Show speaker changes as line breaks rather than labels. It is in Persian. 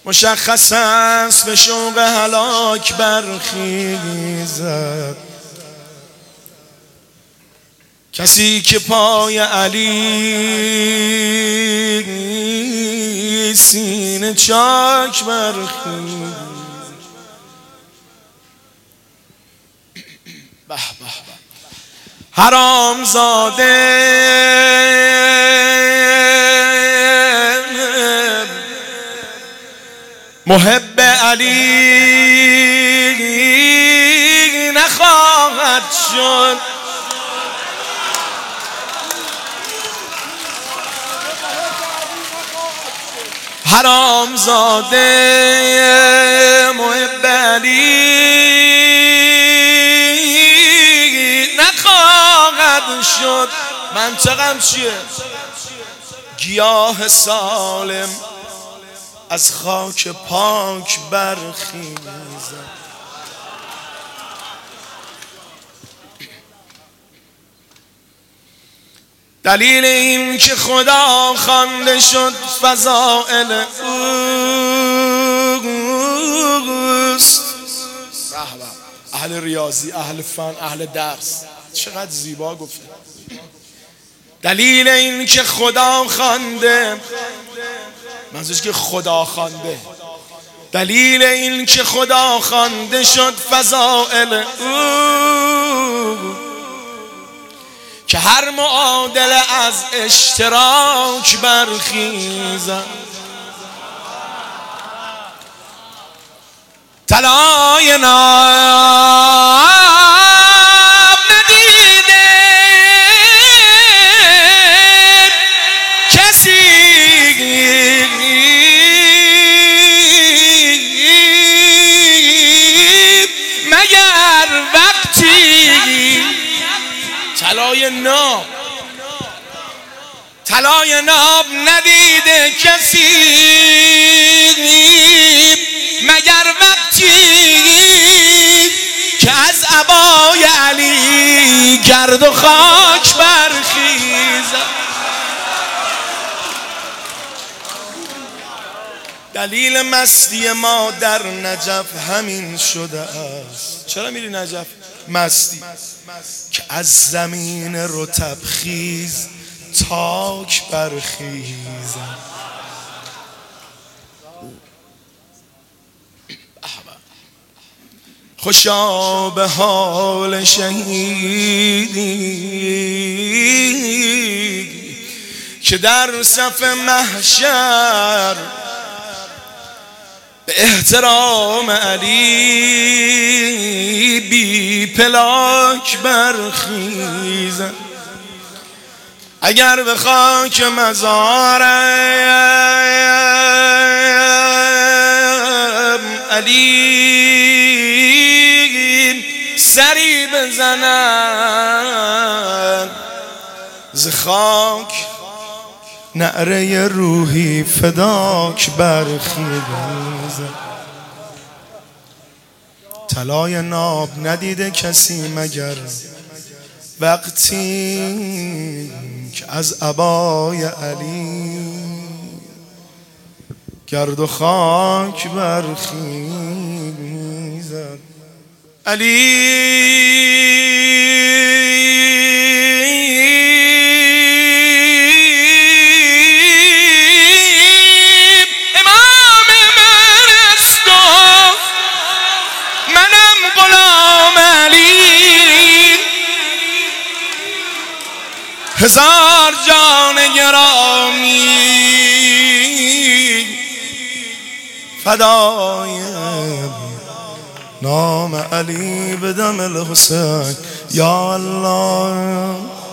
مشخص است به شوق هلاک برخیزد کسی که پای علی سینه چاک برخیزد. به به به حرام زاده محب علی نخواهد شد. حرام زاده محب علی نخواهد شد. منطقم چیه؟ گیاه سالم از خاک پاک برخیزد. دلیل این که خدا خوانده شد فضائل اوست. اهل ریاضی، اهل فن، اهل درس چقدر زیبا گفته. دلیل این که خدا خوانده، منظورش که خدا خوانده، دلیل این که خدا خوانده شد فضائل او که هر معادل از اشتراک برخیزد. طلای ناب ندیده کسی مگر وقتی طلای ناب ندیده کسی مگر وقتی که از عبای علی گرد و خاک برخیزد. دلیل مستی ما در نجف همین شده است. چرا میری نجف؟ مستی که از زمین رطب خیز تاک برخیزد. خوشا به حال شهیدی که در صف محشر به احترام علی بی پلاک برخیزد. اگر به خاک مزارم علی سری بزنن ز خاک نعره روحی فداک برخیزد. طلای ناب ندیده کسی مگر وقتی که از عبای علی گرد و خاک برخیزد. علی هزار جان گرامی فدای نام علی بدم الحسین یا الله.